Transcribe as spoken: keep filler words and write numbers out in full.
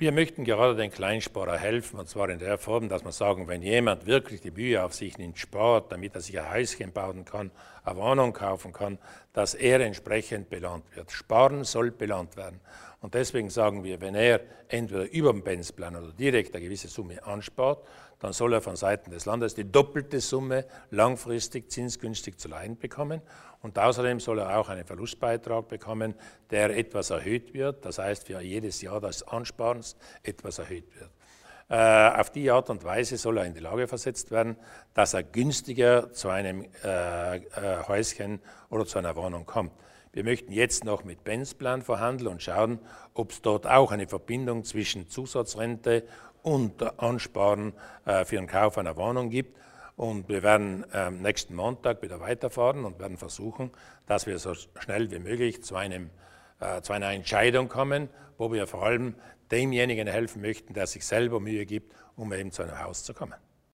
Wir möchten gerade den Kleinsparer helfen, und zwar in der Form, dass wir sagen, wenn jemand wirklich die Mühe auf sich nimmt, spart, damit er sich ein Häuschen bauen kann, eine Wohnung kaufen kann, dass er entsprechend belohnt wird. Sparen soll belohnt werden. Und deswegen sagen wir, wenn er entweder über den Benzplan oder direkt eine gewisse Summe anspart, dann soll er von Seiten des Landes die doppelte Summe langfristig zinsgünstig zu leihen bekommen. Und außerdem soll er auch einen Verlustbeitrag bekommen, der etwas erhöht wird. Das heißt, für jedes Jahr des Ansparens etwas erhöht wird. Äh, auf die Art und Weise soll er in die Lage versetzt werden, dass er günstiger zu einem äh, äh, Häuschen oder zu einer Wohnung kommt. Wir möchten jetzt noch mit Benzplan verhandeln und schauen, ob es dort auch eine Verbindung zwischen Zusatzrente und Ansparen äh, für den Kauf einer Wohnung gibt. Und wir werden am nächsten Montag wieder weiterfahren und werden versuchen, dass wir so schnell wie möglich zu, einem, äh, zu einer Entscheidung kommen, wo wir vor allem demjenigen helfen möchten, der sich selber Mühe gibt, um eben zu einem Haus zu kommen.